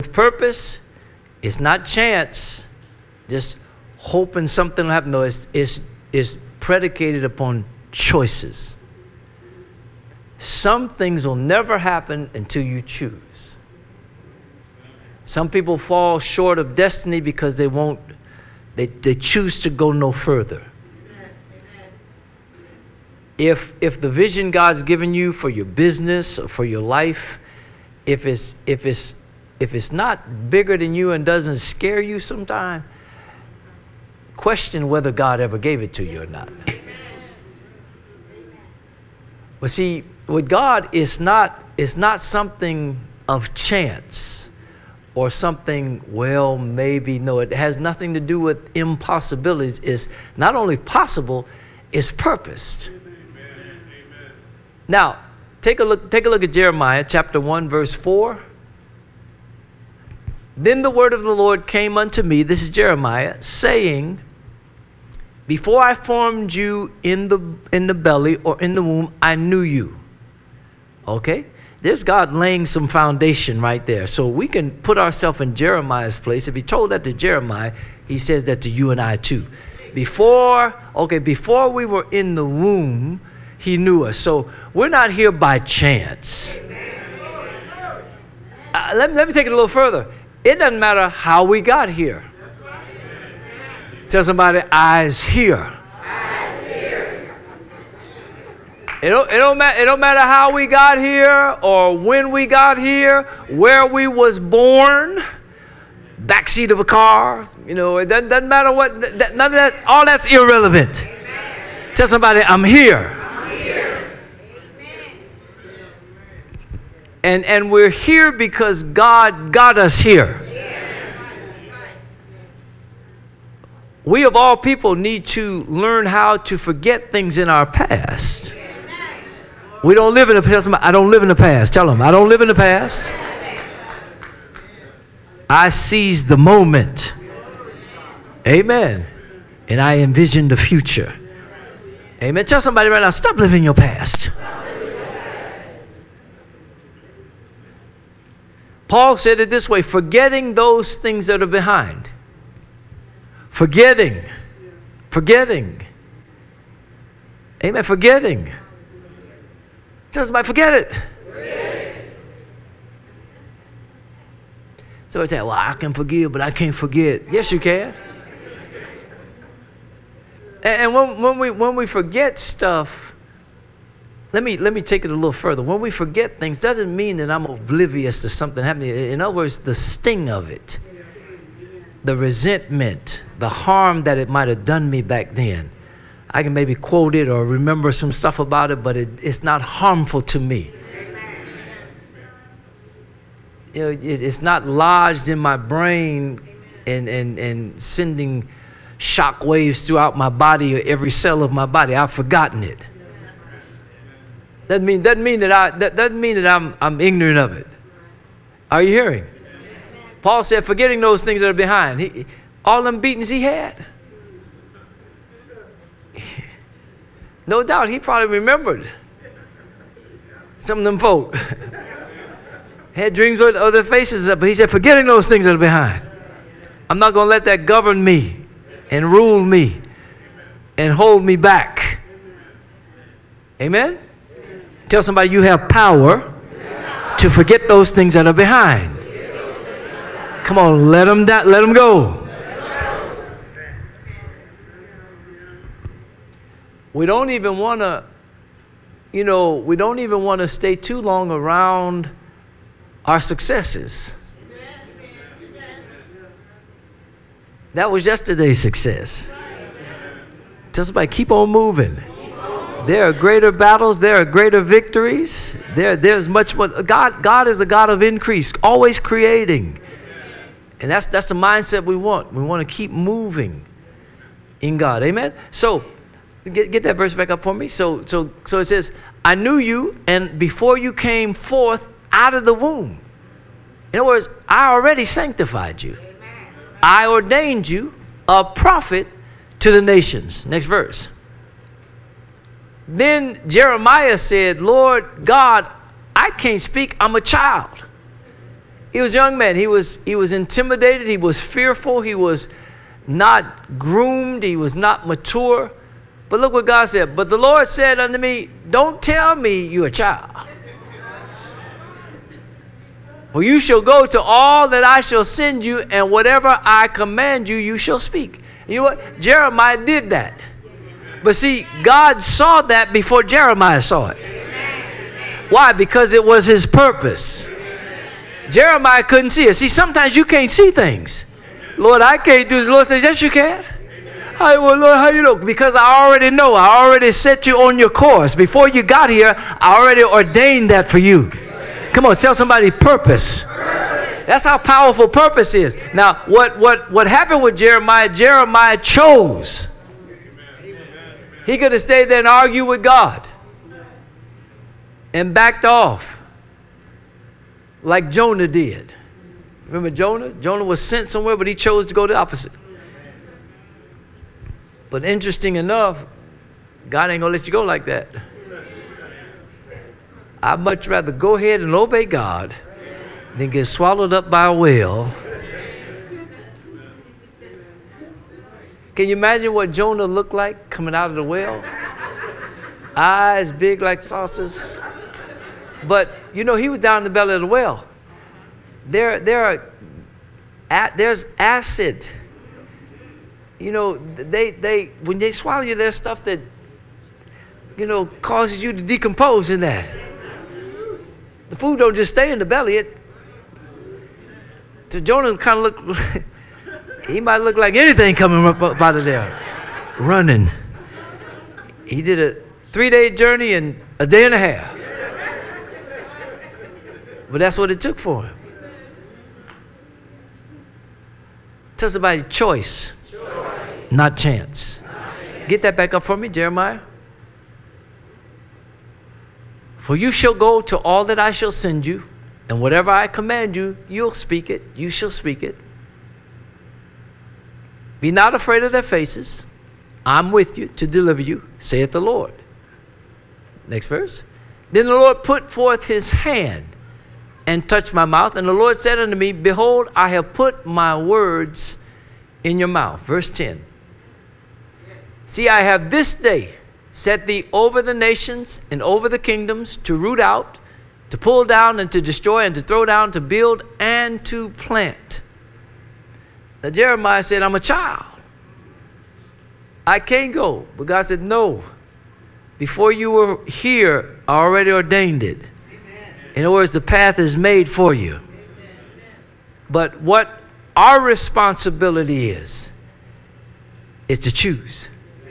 Purpose is not chance, just hoping something will happen. No, it's predicated upon choices. Some things will never happen until you choose. Some people fall short of destiny because they choose to go no further. If the vision God's given you for your business or for your life, if it's not bigger than you and doesn't scare you sometime, question whether God ever gave it to you or not. But see, with God, it's not something of chance or something, well, maybe. No, it has nothing to do with impossibilities. It's not only possible, it's purposed. Amen. Now, take a look at Jeremiah chapter 1, verse 4. Then the word of the Lord came unto me, this is Jeremiah, saying, before I formed you in the belly or in the womb, I knew you. Okay? There's God laying some foundation right there. So we can put ourselves in Jeremiah's place. If he told that to Jeremiah, he says that to you and I too. Before we were in the womb, he knew us. So we're not here by chance. Let me take it a little further. It doesn't matter how we got here. Tell somebody, eyes here. It don't matter how we got here or when we got here, where we was born, backseat of a car. You know, it doesn't matter what. None of that. All that's irrelevant. Amen. Tell somebody, I'm here. I'm here. And we're here because God got us here. We of all people need to learn how to forget things in our past. We don't live in the past. I don't live in the past. Tell them, I don't live in the past. I seize the moment. Amen. And I envision the future. Amen. Tell somebody right now, stop living your past. Paul said it this way, forgetting those things that are behind. Forgetting. Amen. Forgetting. Tell somebody, forget it. So I say, well, I can forgive, but I can't forget. Yes, you can. And when we forget stuff, let me take it a little further. When we forget things, doesn't mean that I'm oblivious to something happening. In other words, the sting of it, the resentment, the harm that it might have done me back then. I can maybe quote it or remember some stuff about it, but it's not harmful to me. You know, it's not lodged in my brain and sending shock waves throughout my body or every cell of my body. I've forgotten it. Doesn't mean that I'm ignorant of it. Are you hearing? Paul said, forgetting those things that are behind. All them beatings he had. No doubt he probably remembered some of them folk. Had dreams with other faces, but he said, forgetting those things that are behind. I'm not going to let that govern me and rule me and hold me back. Amen? Tell somebody you have power to forget those things that are behind. Come on, let them go. We don't even want to, stay too long around our successes. That was yesterday's success. Tell somebody, keep on moving. There are greater battles. There are greater victories. There's much more. God is a God of increase, always creating. And that's the mindset we want. We want to keep moving in God. Amen? So, get that verse back up for me. So it says, I knew you, and before you came forth out of the womb. In other words, I already sanctified you. I ordained you a prophet to the nations. Next verse. Then Jeremiah said, Lord God, I can't speak. I'm a child. He was a young man. He was intimidated. He was fearful. He was not groomed. He was not mature. But look what God said. But the Lord said unto me, don't tell me you're a child. For you shall go to all that I shall send you, and whatever I command you, you shall speak. You know what? Jeremiah did that. But see, God saw that before Jeremiah saw it. Why? Because it was his purpose. Jeremiah couldn't see it. See, sometimes you can't see things. Lord, I can't do this. The Lord says, yes, you can. Well, Lord, how you know? Because I already know. I already set you on your course. Before you got here, I already ordained that for you. Come on, tell somebody purpose. That's how powerful purpose is. Now, what happened with Jeremiah? Jeremiah chose. He could have stayed there and argued with God and backed off like Jonah did. Remember Jonah? Jonah was sent somewhere, but he chose to go the opposite. But interesting enough, God ain't going to let you go like that. I'd much rather go ahead and obey God than get swallowed up by a whale. Can you imagine what Jonah looked like coming out of the whale? Eyes big like saucers. But, you know, he was down in the belly of the whale. There's acid. You know, when they swallow you, there's stuff that, you know, causes you to decompose in that. The food don't just stay in the belly. To Jonah kind of look, he might look like anything coming up out of there, running. He did a 3-day journey in a day and a half. But that's what it took for him. Tell somebody choice, not chance. Get that back up for me, Jeremiah. For you shall go to all that I shall send you, and whatever I command you, you'll speak it, you shall speak it. Be not afraid of their faces. I'm with you to deliver you, saith the Lord. Next verse. Then the Lord put forth his hand and touched my mouth, and the Lord said unto me, behold, I have put my words in your mouth. Verse 10. See, I have this day set thee over the nations and over the kingdoms, to root out, to pull down, and to destroy, and to throw down, to build, and to plant. Now Jeremiah said, I'm a child. I can't go. But God said, no. Before you were here, I already ordained it. In other words, the path is made for you. But what our responsibility is to choose.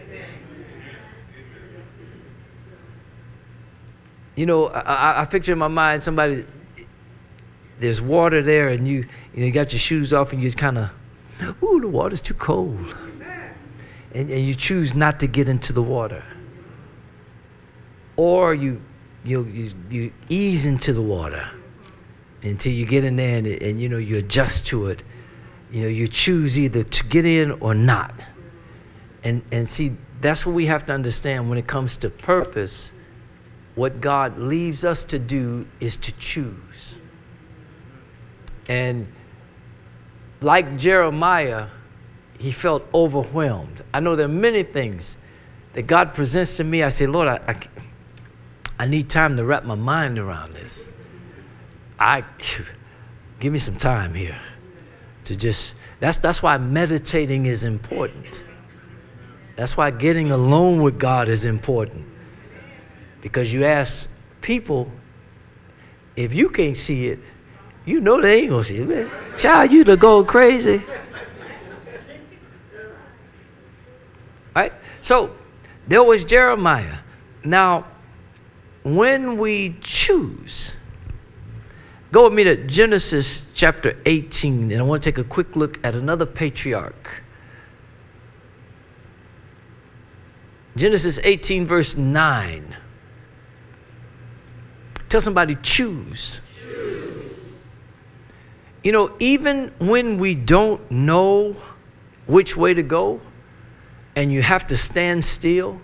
You know, I picture in my mind somebody, there's water there, and you got your shoes off, and you kind of, ooh, the water's too cold. And you choose not to get into the water. Or you ease into the water until you get in there and you know, you adjust to it. You know, you choose either to get in or not. And see, that's what we have to understand when it comes to purpose. What God leaves us to do is to choose. And like Jeremiah, he felt overwhelmed. I know there are many things that God presents to me. I say, Lord, I need time to wrap my mind around this. Give me some time here to just, that's why meditating is important. That's why getting alone with God is important. Because you ask people, if you can't see it, you know they ain't gonna see it. Man, child, you to go crazy. Right? So there was Jeremiah. Now, when we choose, go with me to Genesis chapter 18, and I want to take a quick look at another patriarch. Genesis 18, verse 9. Tell somebody, choose. You know, even when we don't know which way to go, and you have to stand still,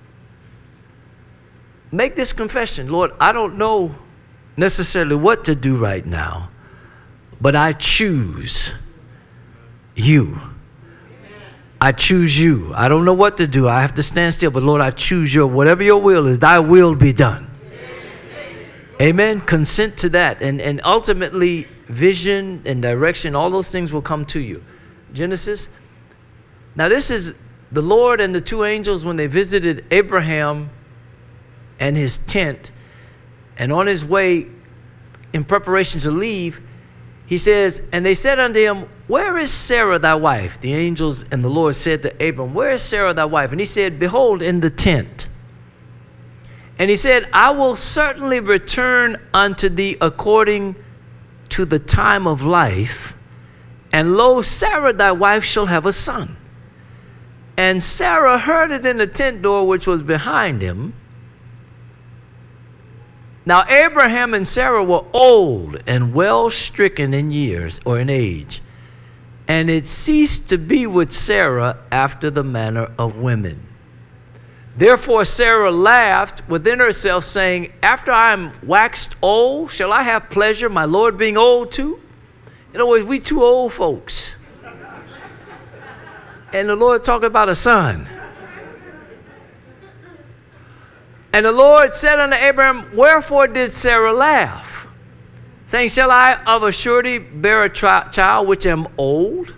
make this confession. Lord, I don't know necessarily what to do right now, but I choose you. I choose you. I don't know what to do. I have to stand still, but Lord, I choose your, whatever your will is, thy will be done. Amen. Consent to that. And ultimately, vision and direction, all those things will come to you. Genesis. Now, this is the Lord and the two angels when they visited Abraham and his tent. And on his way, in preparation to leave, he says, and they said unto him, where is Sarah thy wife? The angels and the Lord said to Abram, where is Sarah thy wife? And he said, behold, in the tent. And he said, I will certainly return unto thee according to the time of life. And lo, Sarah thy wife shall have a son. And Sarah heard it in the tent door which was behind him. Now Abraham and Sarah were old and well stricken in years, or in age. And it ceased to be with Sarah after the manner of women. Therefore Sarah laughed within herself, saying, after I am waxed old, shall I have pleasure, my Lord being old too? In other words, we two old folks. And the Lord talking about a son. And the Lord said unto Abraham, wherefore did Sarah laugh? Saying, shall I of a surety bear a child which am old?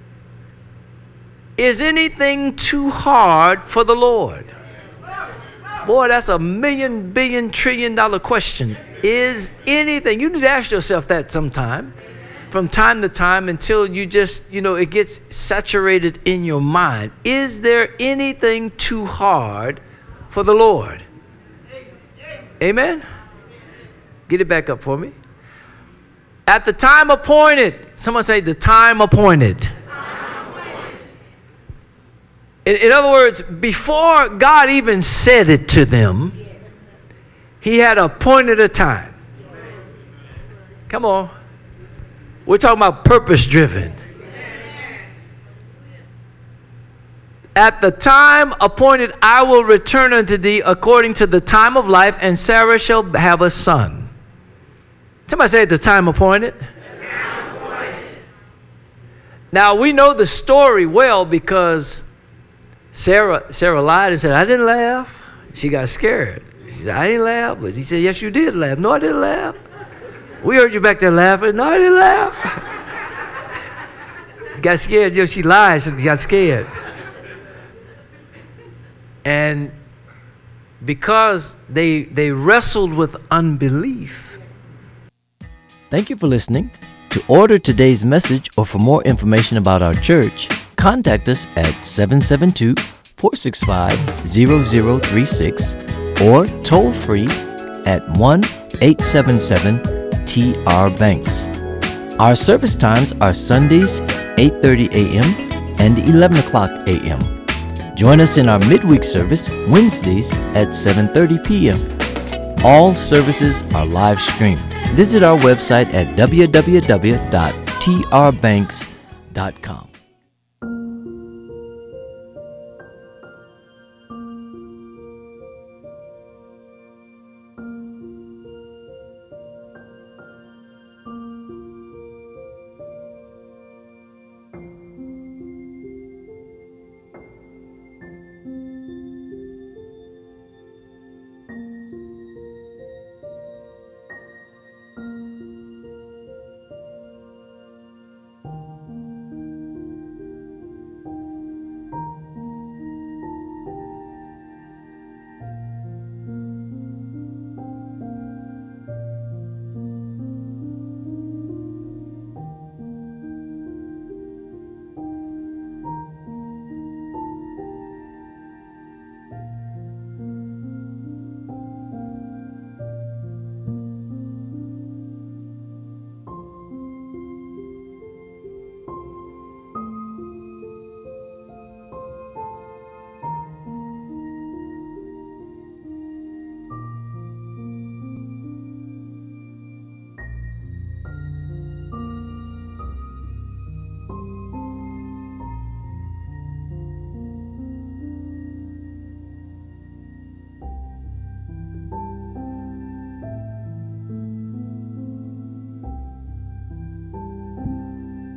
Is anything too hard for the Lord? Boy, that's a $1 billion trillion question. Is anything, you need to ask yourself that sometime, from time to time, until you just, it gets saturated in your mind. Is there anything too hard for the Lord? Amen? Get it back up for me. At the time appointed. Someone say, the time appointed. In other words, before God even said it to them, he had appointed a time. Come on. We're talking about purpose-driven. At the time appointed, I will return unto thee according to the time of life, and Sarah shall have a son. Somebody say, at the time appointed. Now, we know the story well because Sarah lied and said, I didn't laugh. She got scared. She said, I didn't laugh. But he said, yes, you did laugh. No, I didn't laugh. We heard you back there laughing. No, I didn't laugh. She got scared. She lied. She got scared. And because they wrestled with unbelief. Thank you for listening. To order today's message or for more information about our church, contact us at 772-465-0036 or toll free at 1-877-TR-BANKS. Our service times are Sundays 8:30 a.m. and 11 o'clock a.m. Join us in our midweek service Wednesdays at 7:30 p.m. All services are live streamed. Visit our website at www.trbanks.com.